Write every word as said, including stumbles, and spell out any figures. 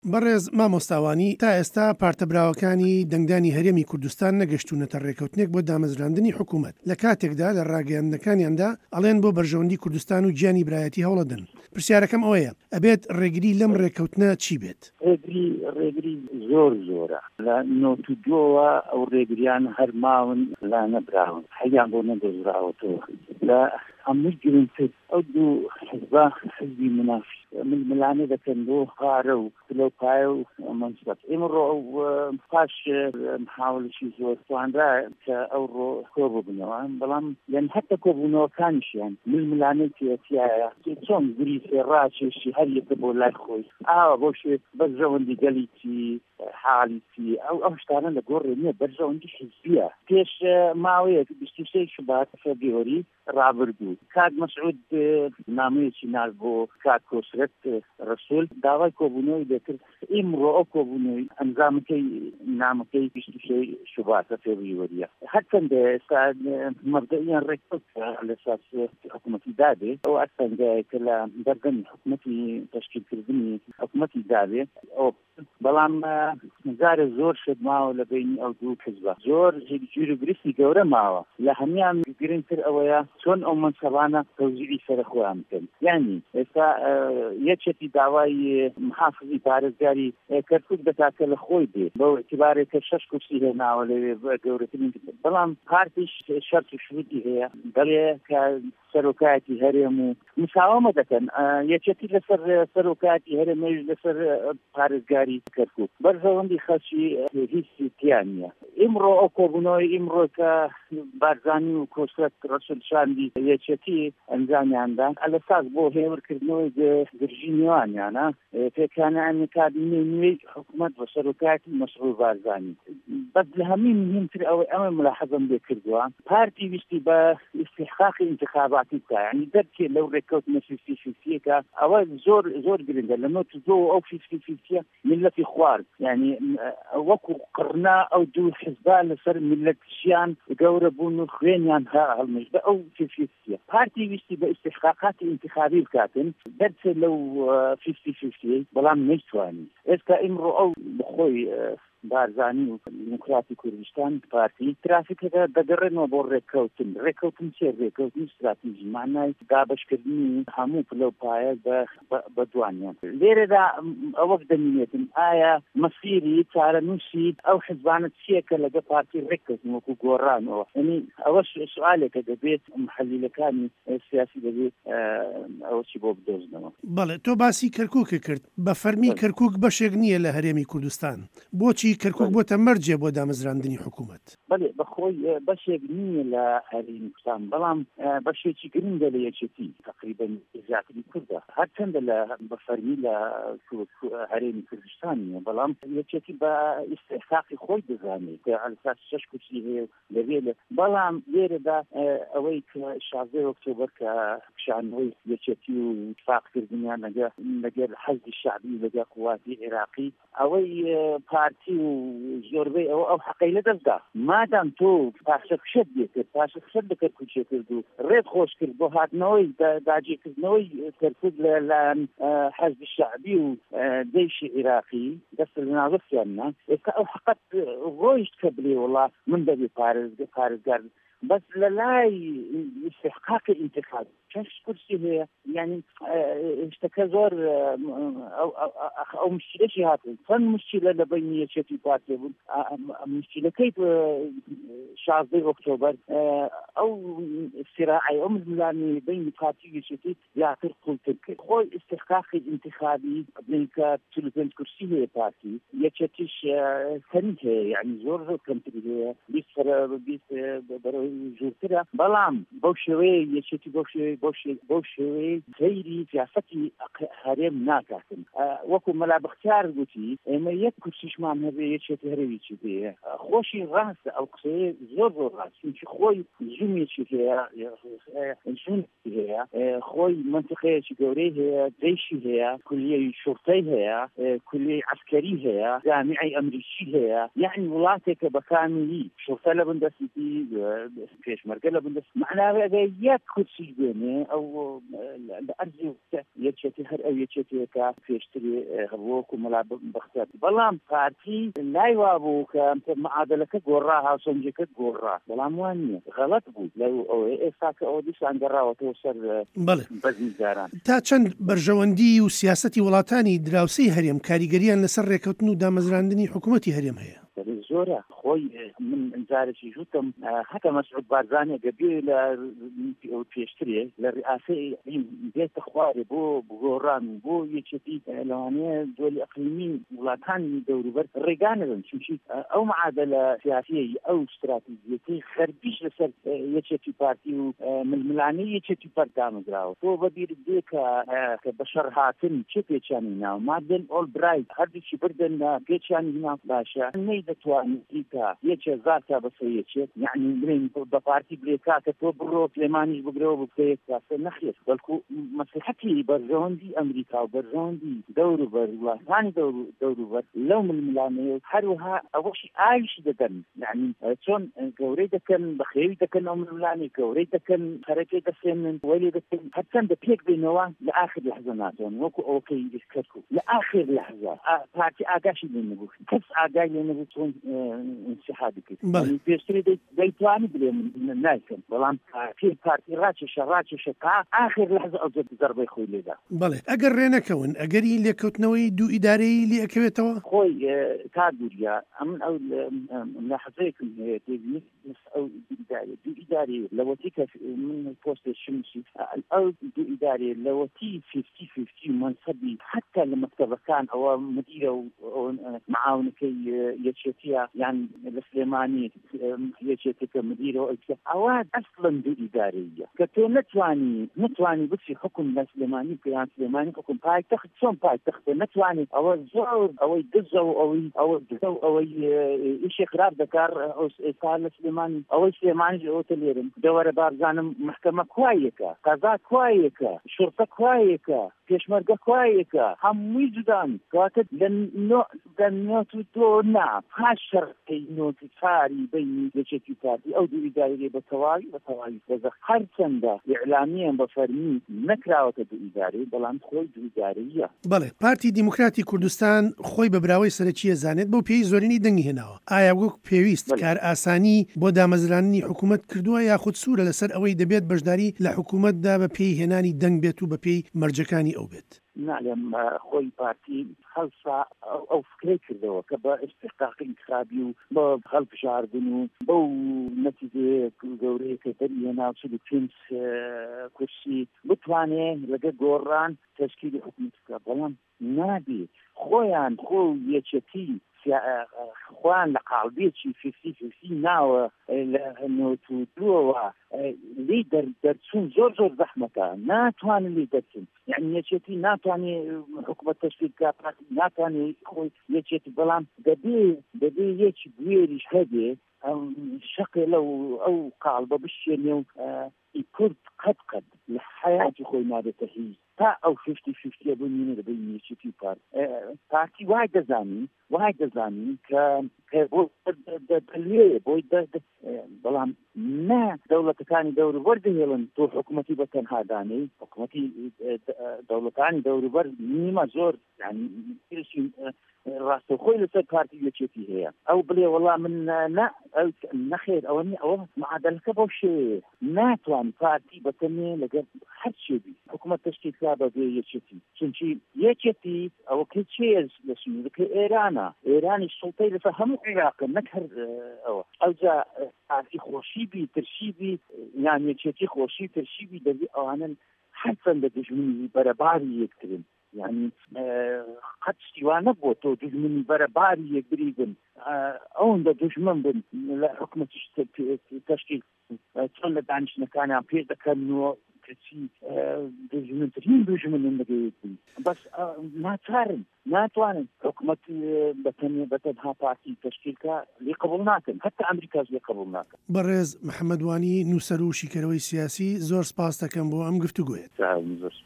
بەڕێز مامۆستاوانی تا ئێستا پارتەبراوەکانی دەنگدانی هەرێمی کوردستان نەگەشتوونەتە ڕێکەوتنێک بۆ دامەزراندنی حکوومەت لە کاتێکدا لە ڕاگەیاندنەکانیاندا ئەڵێن بۆ بەرژەوەندی کوردستان و گیانی برایەتی هەوڵەدەن. پرسیارەکەم ئەوەیە ئەبێت ڕێگری لەم ڕێکەوتنە چی بێت؟ ڕێگری ڕێگری زۆر زۆرە لە نۆتودۆوە ئەو ڕێگریان هەرماون لا نەبراون حەیان بۆ نەدەزراوەتەوە لە هەمووی گرنگتر ئەو دوو حزبە حزبی منافی ململانێ دەکەن بۆ غارە و پلەپایە و منسبەت ئێمەڕۆ ئەو پاش محاولەی زۆر توانرا کە ئەو ڕۆ کۆ ببنەوە بەڵام یان هەتە کۆبوونەوەکانیشیان ململانەی تێتیایە چۆن گریسێ ڕاکێشی هەر یەکە بۆ لای خۆی ئاوە بۆ شێ بەرژەوەندی گەلیتی حالیتی ئەو ئەو شتانە لە گۆڕێ نییە بەرژەوەندی حزبیە پێش ماوەیەک بیست و سێ شوبات فەبیۆری ڕابردوو کاک مەسعود نامەیەکی ناز بۆ کاک کۆسرەت ڕەسوول داوای کۆبوونەوەی دەکرد ئیمڕۆ ئەو کۆبوونەوەی ئەنجامەکەی نامەکەی بیست و سێ شوباتە فێبریوەریە هەرچەندە ئێستا مەبدەئیان ڕێککەوتە لە ساس حکوومەتی دابێ ئەو ئەسەنگایە کە لە بەردەمی حکوومەتی تەشکیلکردنی حکوومەتی دابێ ئەو بەڵام جارە زۆر شت ماوە لە بینی ئەو دوو حزبە زۆر جوورگرسی گەورە ماوە لە هەمیان گرنگتر ئەوەیە چۆن ئەو منسەبانە تەوزیعی سەرە خۆیان بکەن یعنی ئێستا یەکێتی داوای محافظی پارێزگاری کەرکووک دەکاتە لە خۆی دێ بۆ ئێتیبارێک کە شەش کورسی هێناوە لەوێ گەورەترین بەڵام پارتیش شەرط و شروطی هەیە دەڵێ کە سەرۆکایەتی هەرێم و مساوامە دەکەن یەکێتی لەسەر سەرۆکایەتی هەرێمەش لەسەر پارێزگاری کەرکووک بەرژەوەندی خەڵکی هیچی تیان نییە ئیمڕۆ ئەو کۆبوونەوەی ئیمڕۆ کە بارزانی و کۆسرەت ڕەسوول شاندی یەکێتی ئەنجامیاندا ئەلەساس بۆ هێورکردنەوەی گرژی نێوانیانە پێکانیان کابینەی نوێی حکوومەت بە سەرۆکایەتی مەسعود بارزانی بەس لە هەمووی مهمتر ئەوەی ئەمە ملاحەزەم لێ کردووە پارتی ویستی بە استحقاقی انتخاباتی بکە یعنی دەرکێ لەو ڕێککەوتنە فیفتی فیفتیەکە ئەوە زۆر زۆر گرنگە لە نۆتودۆ ئەو فیفتی فیفتیە ملەتی خوارد یعنی وەکو قڕنا ئەو دوو حزبا لەسەر ملەتیشیان گەورە بوون و خوێنیان ها هەڵمەش بە ئەو فیفتی پارتی ویستی بە استحقاقاتی انتخابی بکاتن دەرچێت لەو فیفتی فیفتی بەڵام نەیتوانی ئێستا ئیمڕۆ ئەو بخۆی بارزانی و دموکراتی کوردستان پارتی ترافیکەکە دەگەڕێنەوە بۆ ڕێککەوتن ڕێککەوتن چێ ڕێککەوتنی استراتیژی مانای دابشکردنی هەموو پلەپایە بە دوانیان لێرەدا ئەوەک دەمینێتن ئایا مەسیری چارەنووسی ئەو حزبانە چیەکە لەگە پارتی ڕێککەوتن وەکو گۆڕانەوە یعنی ئەوە سوالێکە دەبێت محەلیلەکانی سیاسی دەبێت ئەوە چی بۆ بدۆزنەوە. بەڵێ تۆ باسی کەرکووکە کرد بە فەرمی کەرکووک بەشێک نییە لە هەرێمی کوردستان بۆچی کەرکووک بۆتە مەرجێ بۆ دامەزراندنی حکوومەت؟ بەڵێ بەخۆی بەشێک نییە لە هەرێمی کوردستان بەڵام بەشێکی گرنگە لە یەکێتی تقریبا زیاتری کوردە هەرچەندە لە بەفەرمی لە هەرێمی کوردستانیە بەڵام یەکێتی بە ئیستحقاقی خۆی دەزانێت کە ئەلساس شەش کورسی هەیە لەوێ بەڵام لێرەدا ئەوەی کە شازدە ئۆکتۆبەر کە پیشانەوەی یەکێتی و اتفاقکردنیان لەگەر حەزبی شەعبی لەگەر قوواتی عێراقی ئەوەی پارتی و زۆربەی ئەوە ئەو حەقەی لە دەستدا مادام تۆ پاشەکشت دێکرد پاشەکشت بە کەرکووک کرد و ڕێت خۆش کرد بۆ هاتنەوەی داگیرکردنەوەی کەرکووک لەلایەن حەزبی شەعبی و دەیشی عێراقی دەست لە ناوەستیاننا ئێستا ئەو حەقەت ڕۆیشت کە بڵێ وەڵا من دەبێ پارێزگار بس للاي استحقاق الانتخاب شش كرسي هي يعني اشتكى زور او او, أو مشكله شي هاتن فن مشكله لبينيه شتي بارتي مشكله كيف شهر اكتوبر او صراعي او ملاني بين بارتي شتي يعترف تركي هو استحقاق الانتخابي بينك ثلث كرسي هي بارتي يتشتش ثانيه يعني زور كنت هي بيصير بيصير زورترە بەڵام بەو شێوەیە یەکێتی بەو شێوەیە بەو شێوەیە سەیری سیاسەتی هەرێم ناکاتن وەکو مەلا بەختیار گوتی ئێمە یەک کورسیشمان هەبێ یەکێتی هەرێویی هەیە خۆشی ڕاستە ئەو قسەیە زۆر زۆر ڕاست چونکی خۆی زوومێکی هەیە ژوونی هەیە خۆی منتیقەیەکی گەورەی هەیە دەیشی هەیە کولیەی شورتەی هەیە کولیەی عەسکەری هەیە جامیعەی ئەمریکی هەیە یعنی وڵاتێکە بەکاملی شورتە لە بندەستی پێشمەرگە لە بندست معناوێ ئەگەر یەک کورسی بێنێ ئەو لە ئەرزی یەکێتی هەر ئەو یەکێتێکە پێشتری هەبووەکو مەلا بەختیار بەڵام پارتی لای وا بوو کە معادلەکە گۆڕا هاوسەنگەکە گۆڕا بەڵام وان نییە غەڵەت بوو لەو ئەوەیە ئێستا کە ئەو دیسان گەڕاوەتەوە سەر بەزمیداران تا چەند بەرژەوەندی و سیاسەتی وڵاتانی دراوسەی هەرێم کاریگەریان لەسەر ڕێکەوتن و دامەزراندنی حکوومەتی هەرێم هەیە زۆرە خۆی من جارێکی ژوتم هەتا مەسعود بارزانێ گەبێ لە پێشترێ لە ڕئاسەی بێتە خوارێ بۆ گۆڕان و بۆ یەکێتی لەوانەیە دۆلی ئەقلیمی وڵاتانی دەوروبەر ڕێگانەبن چونکی ئەو معادلە سیاسیەی ئەو استراتیژیەکەی خەربیش لەسەر یەکێتی پارتی و ململانەی یەکێتی پارت دامەزراوە تۆ بەبیرت دێ کە بەشەر هاتن چه پێچانی ناو مادن ئۆڵبرایت هەردووچی بردن پێچانی ناو باشە دەتوانێت کە یەکێ زار تا بەسەر یەکێت یعنی برین بە پارتی بڵێ کاکە تۆ بڕۆ سلێمانیش بگرەوە بکەیت کاسە نەخێت بەڵکو مەسلحەتی بەرژەوەندی ئەمریکا و بەرژەوەندی دەوروبەر وڵاتانی دەوروبەر لەو ململانەیە هەروەها ئەوەشی ئاویشی دەکەن یعنی چۆن گەورەی دەکەن بەخێوی دەکەن ئەو ململانی گەورەی دەکەن خەرەکەی دەسێنن وەلی دەکەن هەرچەندە پێک بینەوە لە ئاخر لەحزە ناتوان وەکو ئەوکەی دەکەتکو لە ئاخر لەحزە پارتی ئاگاشی لێ نەبوو کەس ئاگای لێ نەبوو چۆن انسحابی کرد پێشتری دەیتوانی بڵێ من نایکەم بەڵام پێ پارتی ڕاکێشە ڕاکێشە تا ئاخر لەحزە ئەو زەربەی خۆی لێدا بەڵێ ئەگەر ڕێنەکەون ئەگەری لێکەوتنەوەی دوو ئیدارەی لێ ئەکەوێتەوە خۆی تا دووریا ئەمن ئەو ملاحظەیەکم هەیە دێبینێت ئەو ئیدارێ دوو ئیدارێ لەوەتی کە من پۆستێ شمسی ئەو دوو ئیدارێ لەوەتی فیفتی فیفتی منسەبی حتا لە مەکتەبەکان ئەوە مدیرە و معاونەکەی یەکێتیە یان لە سلێمانی یەکێتێکە مدیرەوە ئەوە ئەسڵەن دوو ئیدارەیە کە تۆ نەتوانی نەتوانی بچی حکم لە سلێمانی پێیان سلێمانی حکم پایتەخت چۆن پایتەختە نەتوانێت ئەوە زۆر ئەوەی دزە و ئەوەی ئەوە دزە و ئەوەی ئیشی خراپ دەکار ئێستا لە سلێمانی ئەوەی سلێمانیش ئەوتە لێرن دەوەرە بارزانم محکەمە کوایەکە قەزا کوایەکە شورتە کوایەکە پێشمەرگە کوایەکە هەمووی جودان کاتە لە نۆت و تۆ نا پاش شەڕکەی نۆتی چاری بینی یەکێتی پارتی ئەو دوو ئیدارەیە بە تەواوی بە تەواوی بەزە هەرچەندە ئیعلامیان بە فەرمی نەکراوەتە دوو ئیدارەی بەڵام خۆی دوو ئیدارەیە بەڵێ پارتی دیموکراتی کوردستان خۆی بە براوەی سەرەکیە زانێت بۆ پێی زۆرینی دەنگی هێناوە ئایا وەک پێویست کار ئاسانی بۆ دامەزرانی حکوومەت کردووە یاخود سوورە لەسەر ئەوەی دەبێت بەشداری لە حکوومەتدا بە پێی هێنانی دەنگ بێت و بە پێی مەرجەکانی ئەو بێت نعلم خۆی پارتی خەڵسا ئەو فکرەی کردەوە کە بە استحقاق انتخابی و بە هەڵبژاردن و بەو نەتیجەیە گەورەیە کە دەریهێنا چل و پێنج کورسی بتوانێت لەگە گۆڕان تەشکیلی حکوومەت بکات بەڵام نابێت خۆیان خۆ یەکێتی خوان لە قاڵبێکی فیفتی فیفتی ناوە لە نۆت و دووەوە لی دەرچوون زۆر زۆر زەحمەتە ناتوانن لی دەرچون یعنی یەکێتی ناتوانێت حکوومەت تەشکیل بکات ناتوانێت خۆی یەکێتی بەڵام دەبێ دەبێ یەکی گوێریش هەبێ شەقێ لەو ئەو قاڵبە بشێنێ و کورد قەت قەت لە حیاتی خۆی نابێتە هیچ تا ئەو فیفتی فیفتیە بمینە دەبێت یەکێتی پارت پارتی وای دەزانین وای دەزانین کە دەلوێ بۆی بەڵام نا دەوڵەتەکانی دەوروبەر دەهێڵن تۆ حکوومەتی بە تەنهادانەی حکوومەتی دەوڵەتانی دەوروبەر نیمە زۆر ڕاستەوخۆی لەسەر پارتی یەکێتی هەیە ئەو بڵێ وەڵام من نەخێر ئەوە ئەوە معادلەکە بەو شێوەیە ناتوان پارتی بەتەنێ لەگەر هەر شێبی حکوومەت تەشکیل کرا بەبێ یەکێتی چونکی یەکێتی ئەوە کە چێز لە سنوورەکە ئێرانە ئێرانی سوڵتەی لەسەر هەموو عێراقە نەک هەر ئەوە ئەوجا پارتی خۆشیبی ترشیبی یان یەکێتی خۆشی ترشیبی دەبی ئەوانن هەرچەندە دژمنی بەرەباری یەکترن یعنی قەت شتیوان نەبووە تۆ دژمنی بەرەباری یەک بریدن ئەوەندە دژمن بن لە حکوومەتیش تەشکیل چۆن لە دانیشتنەکانیان پێ دەکەنەوە کەچی دژمنترین دژمنن دەگەوێتن بەس ناچارن ناتوانن حکوومەت بەتەنێ بەتەنها پارتی تەشکیلکە لێ قبوڵ ناکەن هەتا ئەمریکاش لێ قبوڵ ناکەن. بەڕێز محەممەد وانی نووسەر و شیکەرەوەی سیاسی زۆر سپاس دەکەم بۆ ئەم گفتوگوێت.